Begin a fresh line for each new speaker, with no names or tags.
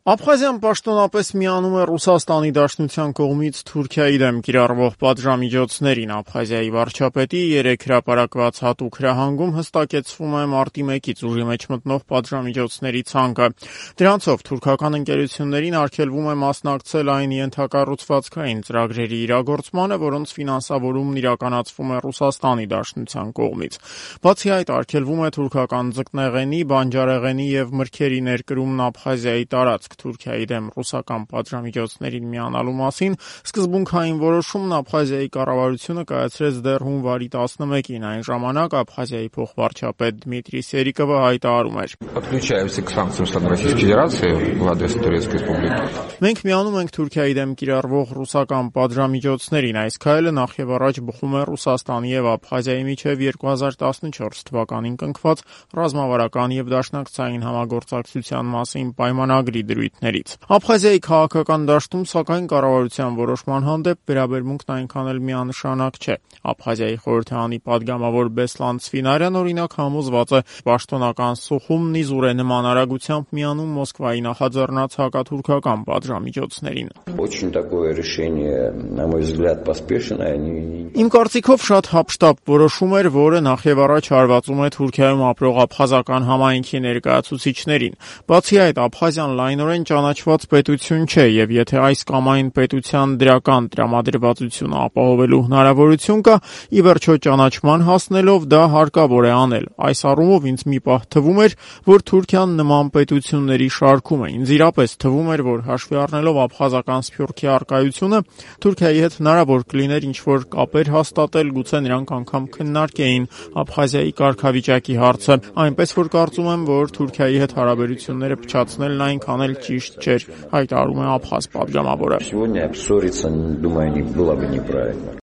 Աբխազիան պաշտոնապես միանում է Ռուսաստանի Դաշնության կողմից Թուրքիայի դեմ կիրառվող պատժամիջոցներին։ Աբխազիայի վարչապետի 3 հրապարակված հատուկ հրահանգում հստակեցվում է մարտի 1-ից ուժի մեջ մտնող պատժամիջոցների ցանկը։ Դրանցով թուրքական ընկերություններին արգելվում է մասնակցել այն ենթակառուցվածքային ծրագրերի իրագործմանը, որոնց ֆինանսավորումն իրականացվում է Ռուսաստանի Դաշնության կողմից։ Բացի այդ, արգելվում է թուրքական ձկնեղենի, բանջարեղենի եւ մրգերի ներկրումն Աբխազիայի տարածք։ Թուրքիայի դեմ ռուսական պատժամիջոցներին միանալու մասին սկզբունքային որոշումն Աբխազիայի կառավարությունը կայացրեց դեռ հունվարի 11-ին։ Այն ժամանակ Աբխազիայի փոխվարչապետ Դմիտրի Սերիկովը հայտարարում էր. Մենք միանում ենք Թուրքիայի դեմ կիրառվող ռուսական պատժամիջոցներին։ Այս քայլը նախևառաջ բխում է Ռուսաստանի եւ Աբխազիայի միջև 2014 թվականին կնքված ռազմավարական եւ դաշնակցային համագործակցության մասին պայմանագրի դրույթներից։ Աբխազիայի քաղաքական դաշտում, սակայն, կառավարության որոշման հանդեպ վերաբերմունքն այնքան էլ միանշանակ չէ։ Աբխազիայի խորհրդարանի падգամավոր Բեսլան Ցվինարյան օրինակ համոզված է, պաշտոնական Սուխումն իզուր է նման արագությամբ միանում Մոսկվայի նախաձեռնած հակաթուրքական պատժամիջոցներին։ Իմ կարծիքով շատ հապշտապ որոշում էր, որը նախևառաջ հարվածում է Թուրքիայում ապրող աբխազական համայնքի ներկայացուցիչներին։ Բացի այդ, Աբխազիան լայնորեն ճանաչված պետություն չէ, եւ եթե այս կամ այն պետության դրական տրամադրվածությունը ապահովելու հնարավորություն կա, ի վերջո ճանաչման հասնելով դա հարկավոր է անել։ Այս առումով ինձ մի պահ թվում էր, որ Թուրքիան նման պետությունների շարքում է։ Ինձ իրապես թվում էր, որ հաշվի առնելով աբխազական սփյուռքի առկայությունը, Թուրքիայի հետ հնարավոր կլիներ ինչ-որ կապեր հաստատել, գուցե նրանք անգամ քննարկեին Աբխազիայի կարգավիճակի հարցը, այնպես որ կարծում եմ, որ Թուրքիայի հետ հարաբերությունները փչացնելն այնքան էլ ճիշտ չէր, հայտարարում է աբխազ պատգամավորը։